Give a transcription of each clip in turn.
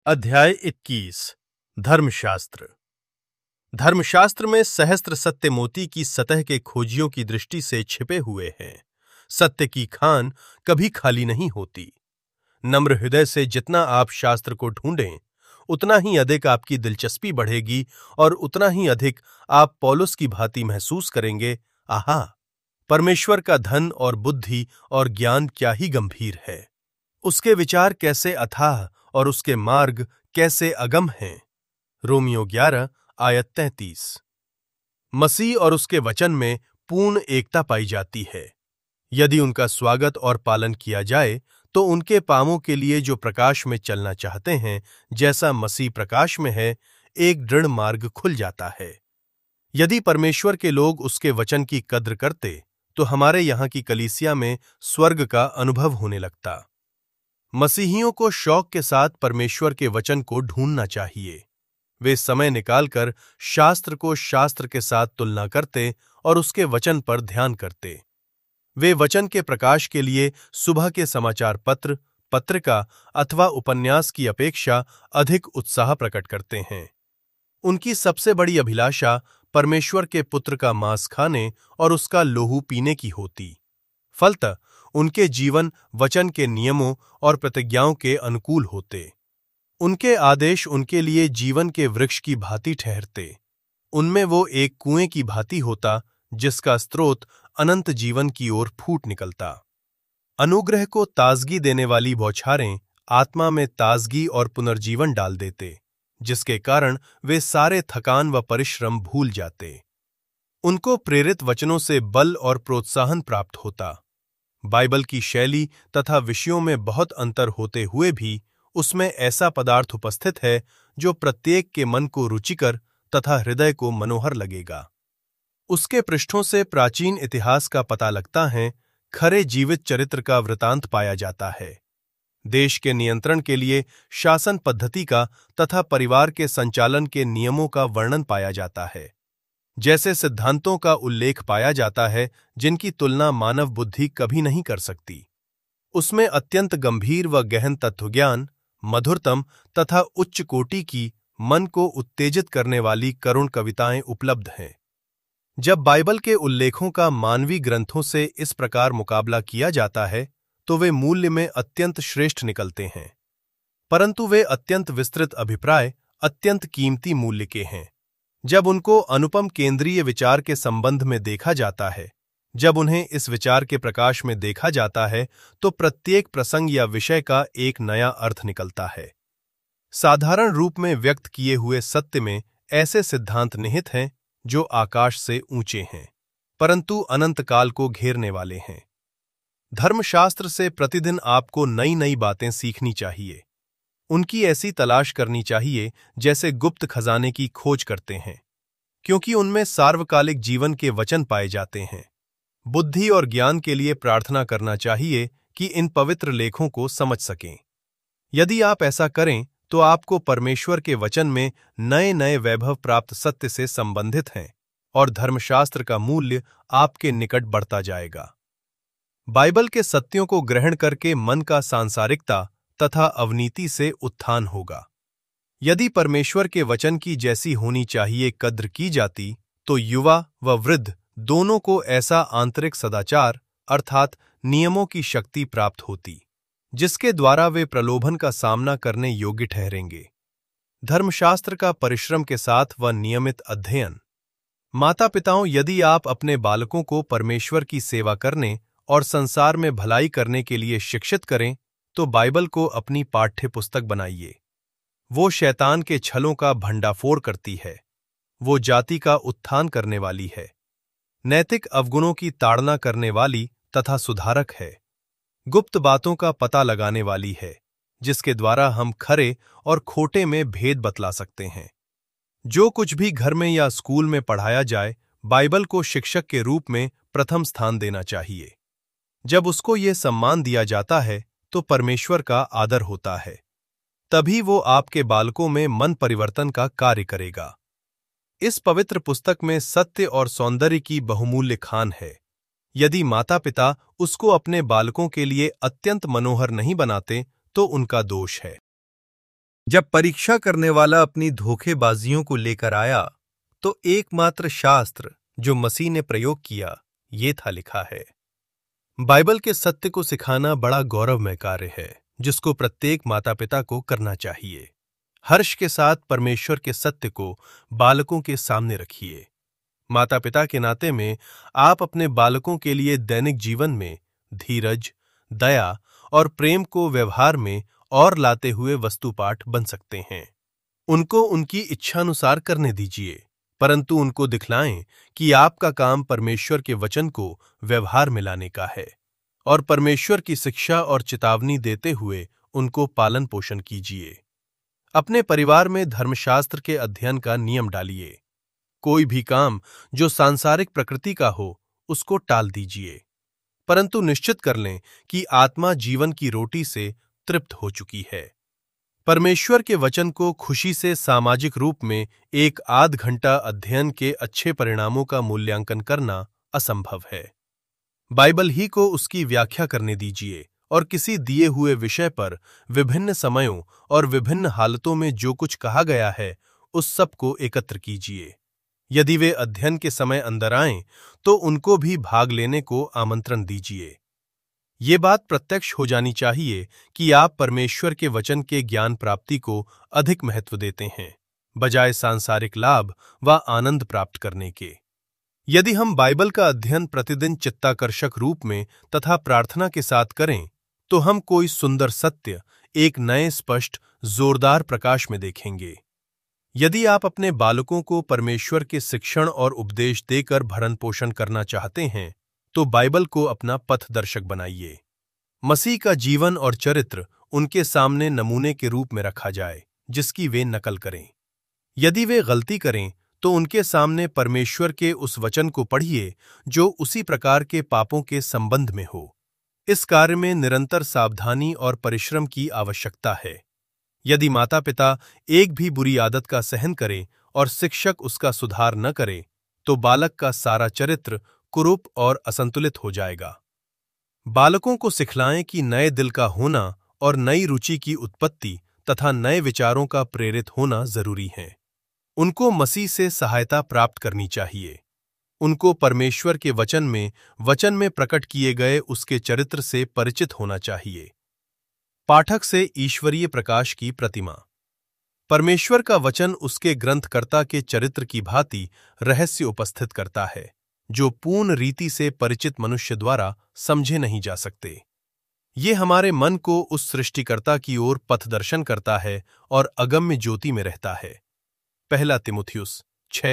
अध्याय 21 धर्मशास्त्र। धर्मशास्त्र में सहस्त्र सत्य मोती की सतह के खोजियों की दृष्टि से छिपे हुए हैं। सत्य की खान कभी खाली नहीं होती। नम्र हृदय से जितना आप शास्त्र को ढूंढें, उतना ही अधिक आपकी दिलचस्पी बढ़ेगी और उतना ही अधिक आप पौलुस की भांति महसूस करेंगे, आहा, परमेश्वर का धन और बुद्धि और ज्ञान क्या ही गंभीर है। उसके विचार कैसे अथाह और उसके मार्ग कैसे अगम हैं। रोमियो 11 आयत 33। मसीह और उसके वचन में पूर्ण एकता पाई जाती है। यदि उनका स्वागत और पालन किया जाए तो उनके पांवों के लिए जो प्रकाश में चलना चाहते हैं, जैसा मसीह प्रकाश में है, एक दृढ़ मार्ग खुल जाता है। यदि परमेश्वर के लोग उसके वचन की कद्र करते तो हमारे यहाँ की कलीसिया में स्वर्ग का अनुभव होने लगता। मसीहियों को शौक के साथ परमेश्वर के वचन को ढूंढना चाहिए। वे समय निकालकर शास्त्र को शास्त्र के साथ तुलना करते और उसके वचन पर ध्यान करते। वे वचन के प्रकाश के लिए सुबह के समाचार पत्र, पत्रिका अथवा उपन्यास की अपेक्षा अधिक उत्साह प्रकट करते हैं। उनकी सबसे बड़ी अभिलाषा परमेश्वर के पुत्र का मांस खाने और उसका लोहू पीने की होती। फलतः उनके जीवन वचन के नियमों और प्रतिज्ञाओं के अनुकूल होते। उनके आदेश उनके लिए जीवन के वृक्ष की भांति ठहरते। उनमें वो एक कुएं की भांति होता जिसका स्रोत अनंत जीवन की ओर फूट निकलता। अनुग्रह को ताजगी देने वाली बौछारें आत्मा में ताजगी और पुनर्जीवन डाल देते, जिसके कारण वे सारे थकान व परिश्रम भूल जाते। उनको प्रेरित वचनों से बल और प्रोत्साहन प्राप्त होता। बाइबल की शैली तथा विषयों में बहुत अंतर होते हुए भी उसमें ऐसा पदार्थ उपस्थित है जो प्रत्येक के मन को रुचिकर तथा हृदय को मनोहर लगेगा। उसके पृष्ठों से प्राचीन इतिहास का पता लगता है, खरे जीवित चरित्र का वृतांत पाया जाता है। देश के नियंत्रण के लिए शासन पद्धति का तथा परिवार के संचालन के नियमों का वर्णन पाया जाता है। जैसे सिद्धांतों का उल्लेख पाया जाता है जिनकी तुलना मानव बुद्धि कभी नहीं कर सकती। उसमें अत्यंत गंभीर व गहन तत्वज्ञान, मधुरतम तथा उच्च कोटि की मन को उत्तेजित करने वाली करुण कविताएं उपलब्ध हैं। जब बाइबल के उल्लेखों का मानवीय ग्रंथों से इस प्रकार मुकाबला किया जाता है तो वे मूल्य में अत्यंत श्रेष्ठ निकलते हैं, परंतु वे अत्यंत विस्तृत अभिप्राय अत्यंत कीमती मूल्य के हैं। जब उनको अनुपम केंद्रीय विचार के संबंध में देखा जाता है, जब उन्हें इस विचार के प्रकाश में देखा जाता है, तो प्रत्येक प्रसंग या विषय का एक नया अर्थ निकलता है। साधारण रूप में व्यक्त किए हुए सत्य में ऐसे सिद्धांत निहित हैं जो आकाश से ऊंचे हैं, परंतु अनंत काल को घेरने वाले हैं। धर्मशास्त्र से प्रतिदिन आपको नई नई बातें सीखनी चाहिए। उनकी ऐसी तलाश करनी चाहिए जैसे गुप्त खजाने की खोज करते हैं, क्योंकि उनमें सार्वकालिक जीवन के वचन पाए जाते हैं। बुद्धि और ज्ञान के लिए प्रार्थना करना चाहिए कि इन पवित्र लेखों को समझ सकें। यदि आप ऐसा करें तो आपको परमेश्वर के वचन में नए नए वैभव प्राप्त सत्य से संबंधित हैं और धर्मशास्त्र का मूल्य आपके निकट बढ़ता जाएगा। बाइबल के सत्यों को ग्रहण करके मन का सांसारिकता तथा अवनीति से उत्थान होगा। यदि परमेश्वर के वचन की जैसी होनी चाहिए कद्र की जाती तो युवा व वृद्ध दोनों को ऐसा आंतरिक सदाचार अर्थात नियमों की शक्ति प्राप्त होती, जिसके द्वारा वे प्रलोभन का सामना करने योग्य ठहरेंगे। धर्मशास्त्र का परिश्रम के साथ व नियमित अध्ययन। माता पिताओं, यदि आप अपने बालकों को परमेश्वर की सेवा करने और संसार में भलाई करने के लिए शिक्षित करें तो बाइबल को अपनी पाठ्य पुस्तक बनाइए। वो शैतान के छलों का भंडाफोड़ करती है। वो जाति का उत्थान करने वाली है, नैतिक अवगुणों की ताड़ना करने वाली तथा सुधारक है, गुप्त बातों का पता लगाने वाली है, जिसके द्वारा हम खरे और खोटे में भेद बतला सकते हैं। जो कुछ भी घर में या स्कूल में पढ़ाया जाए, बाइबल को शिक्षक के रूप में प्रथम स्थान देना चाहिए। जब उसको ये सम्मान दिया जाता है तो परमेश्वर का आदर होता है। तभी वो आपके बालकों में मन परिवर्तन का कार्य करेगा। इस पवित्र पुस्तक में सत्य और सौंदर्य की बहुमूल्य खान है। यदि माता पिता उसको अपने बालकों के लिए अत्यंत मनोहर नहीं बनाते तो उनका दोष है। जब परीक्षा करने वाला अपनी धोखेबाजियों को लेकर आया, तो एकमात्र शास्त्र जो मसीह ने प्रयोग किया, ये था लिखा है। बाइबल के सत्य को सिखाना बड़ा गौरवमय कार्य है, जिसको प्रत्येक माता पिता को करना चाहिए। हर्ष के साथ परमेश्वर के सत्य को बालकों के सामने रखिए। माता पिता के नाते में आप अपने बालकों के लिए दैनिक जीवन में धीरज, दया और प्रेम को व्यवहार में और लाते हुए वस्तुपाठ बन सकते हैं। उनको उनकी इच्छानुसार करने दीजिए, परंतु उनको दिखलाएं कि आपका काम परमेश्वर के वचन को व्यवहार में लाने का है, और परमेश्वर की शिक्षा और चेतावनी देते हुए उनको पालन पोषण कीजिए। अपने परिवार में धर्मशास्त्र के अध्ययन का नियम डालिए। कोई भी काम जो सांसारिक प्रकृति का हो, उसको टाल दीजिए, परंतु निश्चित कर लें कि आत्मा जीवन की रोटी से तृप्त हो चुकी है। परमेश्वर के वचन को खुशी से सामाजिक रूप में एक आध घंटा अध्ययन के अच्छे परिणामों का मूल्यांकन करना असंभव है। बाइबल ही को उसकी व्याख्या करने दीजिए और किसी दिए हुए विषय पर विभिन्न समयों और विभिन्न हालतों में जो कुछ कहा गया है, उस सब को एकत्र कीजिए। यदि वे अध्ययन के समय अंदर आएं, तो उनको भी भाग लेने को आमंत्रण दीजिए। ये बात प्रत्यक्ष हो जानी चाहिए कि आप परमेश्वर के वचन के ज्ञान प्राप्ति को अधिक महत्व देते हैं, बजाय सांसारिक लाभ व आनंद प्राप्त करने के। यदि हम बाइबल का अध्ययन प्रतिदिन चित्ताकर्षक रूप में तथा प्रार्थना के साथ करें, तो हम कोई सुंदर सत्य एक नए स्पष्ट जोरदार प्रकाश में देखेंगे। यदि आप अपने बालकों को परमेश्वर के शिक्षण और उपदेश देकर भरण पोषण करना चाहते हैं, तो बाइबल को अपना पथदर्शक बनाइए। मसीह का जीवन और चरित्र उनके सामने नमूने के रूप में रखा जाए, जिसकी वे नकल करें। यदि वे गलती करें, तो उनके सामने परमेश्वर के उस वचन को पढ़िए जो उसी प्रकार के पापों के संबंध में हो। इस कार्य में निरंतर सावधानी और परिश्रम की आवश्यकता है। यदि माता पिता एक भी बुरी आदत का सहन करें और शिक्षक उसका सुधार न करे, तो बालक का सारा चरित्र कुरूप और असंतुलित हो जाएगा। बालकों को सिखलाएं कि नए दिल का होना और नई रुचि की उत्पत्ति तथा नए विचारों का प्रेरित होना जरूरी है। उनको मसीह से सहायता प्राप्त करनी चाहिए। उनको परमेश्वर के वचन में प्रकट किए गए उसके चरित्र से परिचित होना चाहिए। पाठक से ईश्वरीय प्रकाश की प्रतिमा। परमेश्वर का वचन उसके ग्रंथकर्ता के चरित्र की भांति रहस्य उपस्थित करता है, जो पूर्ण रीति से परिचित मनुष्य द्वारा समझे नहीं जा सकते। ये हमारे मन को उस सृष्टिकर्ता की ओर पथदर्शन करता है और अगम्य ज्योति में रहता है। पहला तिमुथियुस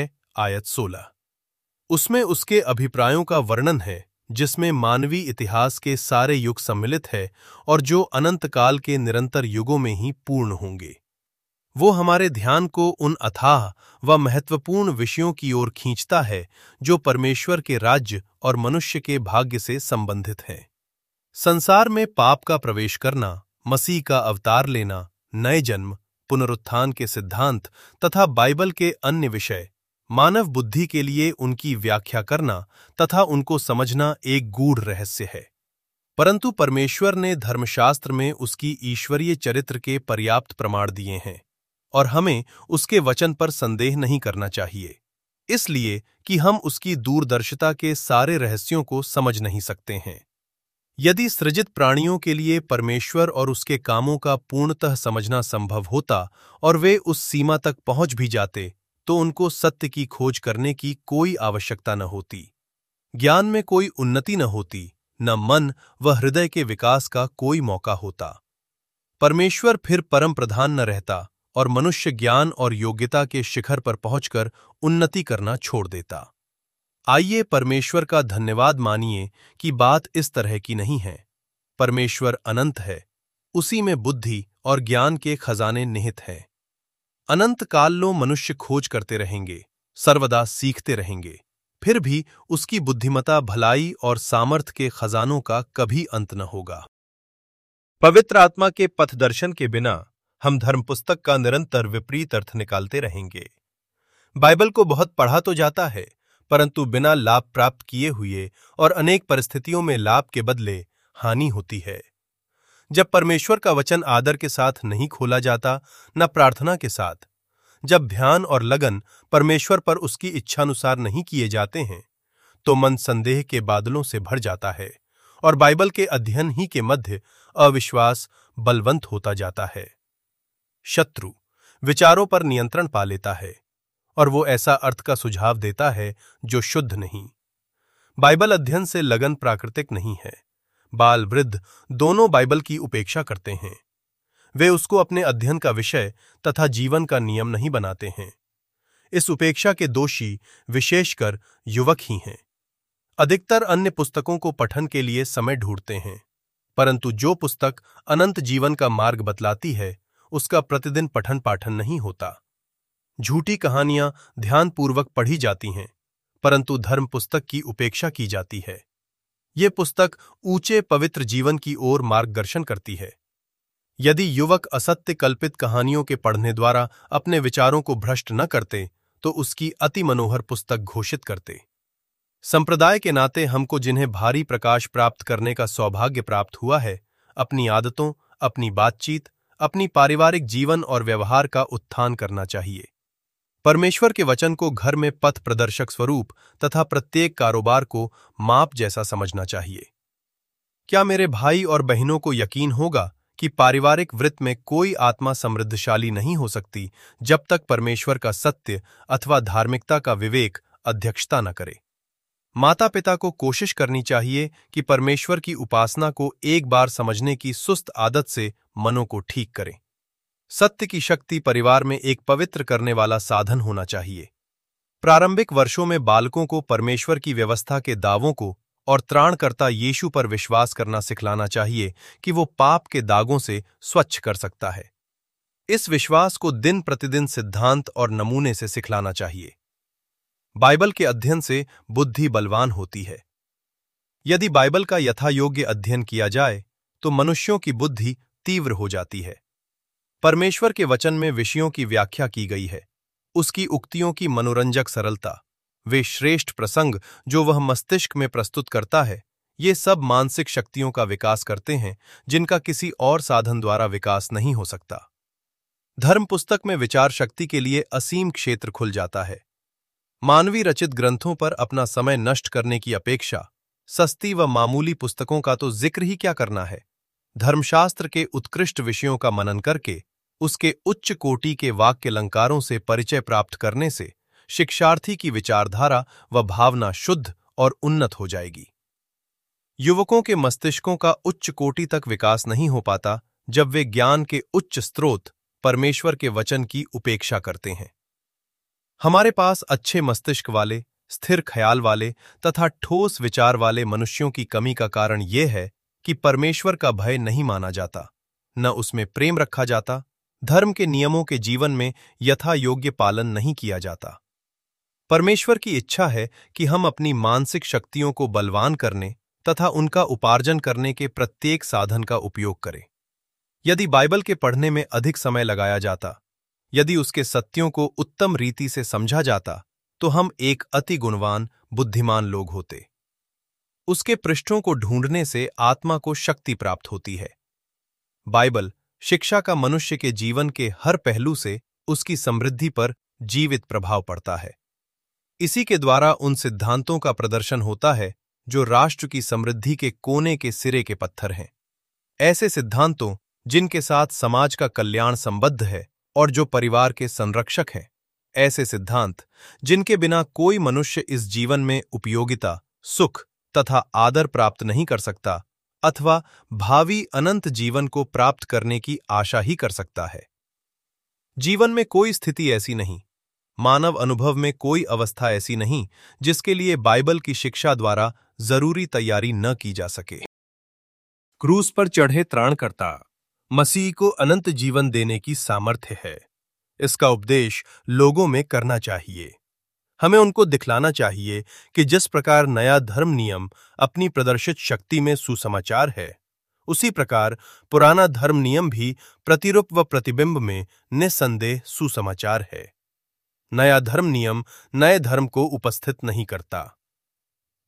6:16। उसमें उसके अभिप्रायों का वर्णन है, जिसमें मानवीय इतिहास के सारे युग सम्मिलित है और जो अनंत काल के निरंतर युगों में ही पूर्ण होंगे। वो हमारे ध्यान को उन अथाह व महत्वपूर्ण विषयों की ओर खींचता है जो परमेश्वर के राज्य और मनुष्य के भाग्य से संबंधित हैं। संसार में पाप का प्रवेश करना, मसीह का अवतार लेना, नए जन्म, पुनरुत्थान के सिद्धांत तथा बाइबल के अन्य विषय मानव बुद्धि के लिए उनकी व्याख्या करना तथा उनको समझना एक गूढ़ रहस्य है। परंतु परमेश्वर ने धर्मशास्त्र में उसकी ईश्वरीय चरित्र के पर्याप्त प्रमाण दिए हैं और हमें उसके वचन पर संदेह नहीं करना चाहिए, इसलिए कि हम उसकी दूरदर्शिता के सारे रहस्यों को समझ नहीं सकते हैं। यदि सृजित प्राणियों के लिए परमेश्वर और उसके कामों का पूर्णतः समझना संभव होता और वे उस सीमा तक पहुंच भी जाते, तो उनको सत्य की खोज करने की कोई आवश्यकता न होती। ज्ञान में कोई उन्नति न होती, न मन व हृदय के विकास का कोई मौका होता। परमेश्वर फिर परम प्रधान न रहता और मनुष्य ज्ञान और योग्यता के शिखर पर पहुंचकर उन्नति करना छोड़ देता। आइए परमेश्वर का धन्यवाद मानिए कि बात इस तरह की नहीं है। परमेश्वर अनंत है, उसी में बुद्धि और ज्ञान के खजाने निहित हैं। अनंत कालों मनुष्य खोज करते रहेंगे, सर्वदा सीखते रहेंगे, फिर भी उसकी बुद्धिमता, भलाई और सामर्थ्य के खजानों का कभी अंत न होगा। पवित्र आत्मा के पथदर्शन के बिना हम धर्म पुस्तक का निरंतर विपरीत अर्थ निकालते रहेंगे। बाइबल को बहुत पढ़ा तो जाता है, परंतु बिना लाभ प्राप्त किए हुए और अनेक परिस्थितियों में लाभ के बदले हानि होती है। जब परमेश्वर का वचन आदर के साथ नहीं खोला जाता, न प्रार्थना के साथ, जब ध्यान और लगन परमेश्वर पर उसकी इच्छानुसार नहीं किए जाते हैं, तो मन संदेह के बादलों से भर जाता है और बाइबल के अध्ययन ही के मध्य अविश्वास बलवंत होता जाता है। शत्रु विचारों पर नियंत्रण पा लेता है और वो ऐसा अर्थ का सुझाव देता है जो शुद्ध नहीं। बाइबल अध्ययन से लगन प्राकृतिक नहीं है। बाल वृद्ध दोनों बाइबल की उपेक्षा करते हैं। वे उसको अपने अध्ययन का विषय तथा जीवन का नियम नहीं बनाते हैं। इस उपेक्षा के दोषी विशेषकर युवक ही हैं। अधिकतर अन्य पुस्तकों को पठन के लिए समय ढूंढते हैं, परंतु जो पुस्तक अनंत जीवन का मार्ग बतलाती है, उसका प्रतिदिन पठन पाठन नहीं होता। झूठी कहानियां ध्यानपूर्वक पढ़ी जाती हैं, परंतु धर्म पुस्तक की उपेक्षा की जाती है। ये पुस्तक ऊंचे पवित्र जीवन की ओर मार्गदर्शन करती है। यदि युवक असत्य कल्पित कहानियों के पढ़ने द्वारा अपने विचारों को भ्रष्ट न करते, तो उसकी अति मनोहर पुस्तक घोषित करते। संप्रदाय के नाते हमको जिन्हें भारी प्रकाश प्राप्त करने का सौभाग्य प्राप्त हुआ है, अपनी आदतों, अपनी बातचीत, अपनी पारिवारिक जीवन और व्यवहार का उत्थान करना चाहिए। परमेश्वर के वचन को घर में पथ प्रदर्शक स्वरूप तथा प्रत्येक कारोबार को माप जैसा समझना चाहिए। क्या मेरे भाई और बहनों को यकीन होगा कि पारिवारिक वृत्त में कोई आत्मा समृद्धशाली नहीं हो सकती जब तक परमेश्वर का सत्य अथवा धार्मिकता का विवेक अध्यक्षता न करे। माता पिता को कोशिश करनी चाहिए कि परमेश्वर की उपासना को एक बार समझने की सुस्त आदत से मनों को ठीक करें। सत्य की शक्ति परिवार में एक पवित्र करने वाला साधन होना चाहिए। प्रारंभिक वर्षों में बालकों को परमेश्वर की व्यवस्था के दावों को और त्राणकर्ता यीशु पर विश्वास करना सिखलाना चाहिए कि वो पाप के दागों से स्वच्छ कर सकता है। इस विश्वास को दिन प्रतिदिन सिद्धांत और नमूने से सिखलाना चाहिए। बाइबल के अध्ययन से बुद्धि बलवान होती है। यदि बाइबल का यथायोग्य अध्ययन किया जाए तो मनुष्यों की बुद्धि तीव्र हो जाती है। परमेश्वर के वचन में विषयों की व्याख्या की गई है। उसकी उक्तियों की मनोरंजक सरलता, वे श्रेष्ठ प्रसंग जो वह मस्तिष्क में प्रस्तुत करता है, ये सब मानसिक शक्तियों का विकास करते हैं जिनका किसी और साधन द्वारा विकास नहीं हो सकता। धर्म पुस्तक में विचार शक्ति के लिए असीम क्षेत्र खुल जाता है। मानवीय रचित ग्रंथों पर अपना समय नष्ट करने की अपेक्षा सस्ती व मामूली पुस्तकों का तो जिक्र ही क्या करना है। धर्मशास्त्र के उत्कृष्ट विषयों का मनन करके उसके उच्च कोटि के वाक्य अलंकारों से परिचय प्राप्त करने से शिक्षार्थी की विचारधारा व भावना शुद्ध और उन्नत हो जाएगी। युवकों के मस्तिष्कों का उच्च कोटि तक विकास नहीं हो पाता जब वे ज्ञान के उच्च स्रोत परमेश्वर के वचन की उपेक्षा करते हैं। हमारे पास अच्छे मस्तिष्क वाले, स्थिर ख्याल वाले तथा ठोस विचार वाले मनुष्यों की कमी का कारण यह है कि परमेश्वर का भय नहीं माना जाता, न उसमें प्रेम रखा जाता, धर्म के नियमों के जीवन में यथा योग्य पालन नहीं किया जाता। परमेश्वर की इच्छा है कि हम अपनी मानसिक शक्तियों को बलवान करने तथा उनका उपार्जन करने के प्रत्येक साधन का उपयोग करें। यदि बाइबल के पढ़ने में अधिक समय लगाया जाता, यदि उसके सत्यों को उत्तम रीति से समझा जाता, तो हम एक अति गुणवान, बुद्धिमान लोग होते। उसके पृष्ठों को ढूंढने से आत्मा को शक्ति प्राप्त होती है। बाइबल शिक्षा का मनुष्य के जीवन के हर पहलू से उसकी समृद्धि पर जीवित प्रभाव पड़ता है। इसी के द्वारा उन सिद्धांतों का प्रदर्शन होता है जो राष्ट्र की समृद्धि के कोने के सिरे के पत्थर हैं। ऐसे सिद्धांतों जिनके साथ समाज का कल्याण संबद्ध है और जो परिवार के संरक्षक हैं। ऐसे सिद्धांत जिनके बिना कोई मनुष्य इस जीवन में उपयोगिता, सुख तथा आदर प्राप्त नहीं कर सकता अथवा भावी अनंत जीवन को प्राप्त करने की आशा ही कर सकता है। जीवन में कोई स्थिति ऐसी नहीं, मानव अनुभव में कोई अवस्था ऐसी नहीं जिसके लिए बाइबल की शिक्षा द्वारा जरूरी तैयारी न की जा सके। क्रूस पर चढ़े त्राणकर्ता मसीह को अनंत जीवन देने की सामर्थ्य है। इसका उपदेश लोगों में करना चाहिए। हमें उनको दिखलाना चाहिए कि जिस प्रकार नया धर्म नियम अपनी प्रदर्शित शक्ति में सुसमाचार है, उसी प्रकार पुराना धर्म नियम भी प्रतिरूप व प्रतिबिंब में निस्संदेह सुसमाचार है। नया धर्म नियम नए धर्म को उपस्थित नहीं करता।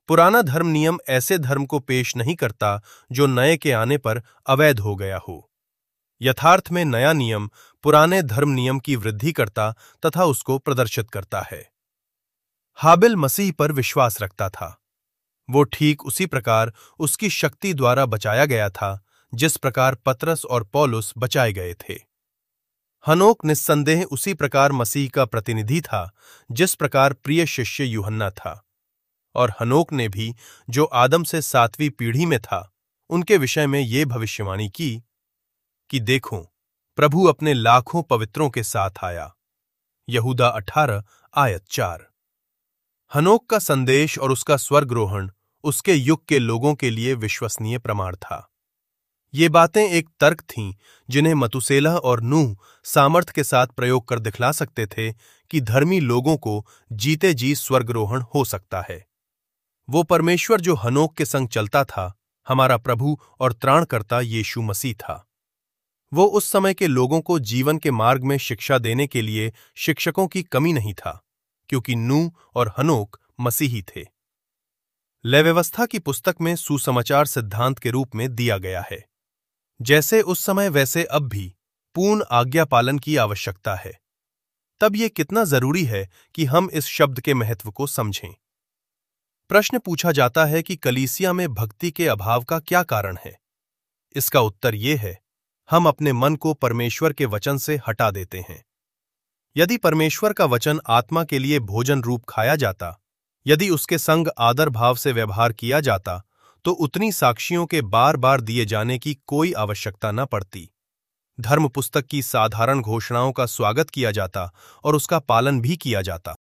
पुराना धर्म नियम ऐसे धर्म को पेश नहीं करता जो नए के आने पर अवैध हो गया हो। यथार्थ में नया नियम पुराने धर्म नियम की वृद्धि करता तथा उसको प्रदर्शित करता है। हाबिल मसीह पर विश्वास रखता था। वो ठीक उसी प्रकार उसकी शक्ति द्वारा बचाया गया था जिस प्रकार पतरस और पौलुस बचाए गए थे। हनोक निस्संदेह उसी प्रकार मसीह का प्रतिनिधि था जिस प्रकार प्रिय शिष्य यूहन्ना था। और हनोक ने भी, जो आदम से 7वीं पीढ़ी में था, उनके विषय में ये भविष्यवाणी की कि देखो, प्रभु अपने लाखों पवित्रों के साथ आया। यहूदा 18 आयत 4। हनोक का संदेश और उसका स्वर्गरोहण उसके युग के लोगों के लिए विश्वसनीय प्रमाण था। ये बातें एक तर्क थीं जिन्हें मतुसेलह और नूह सामर्थ्य के साथ प्रयोग कर दिखला सकते थे कि धर्मी लोगों को जीते जी स्वर्गरोहण हो सकता है। वो परमेश्वर जो हनोक के संग चलता था, हमारा प्रभु और त्राणकर्ता यीशु मसीह था। वो उस समय के लोगों को जीवन के मार्ग में शिक्षा देने के लिए शिक्षकों की कमी नहीं था, क्योंकि नूह और हनोक मसीही थे। लय व्यवस्था की पुस्तक में सुसमाचार सिद्धांत के रूप में दिया गया है। जैसे उस समय वैसे अब भी पूर्ण आज्ञा पालन की आवश्यकता है। तब ये कितना जरूरी है कि हम इस शब्द के महत्व को समझें। प्रश्न पूछा जाता है कि कलीसिया में भक्ति के अभाव का क्या कारण है। इसका उत्तर ये है, हम अपने मन को परमेश्वर के वचन से हटा देते हैं। यदि परमेश्वर का वचन आत्मा के लिए भोजन रूप खाया जाता, यदि उसके संग आदर भाव से व्यवहार किया जाता, तो उतनी साक्षियों के बार बार दिए जाने की कोई आवश्यकता न पड़ती। धर्म पुस्तक की साधारण घोषणाओं का स्वागत किया जाता और उसका पालन भी किया जाता।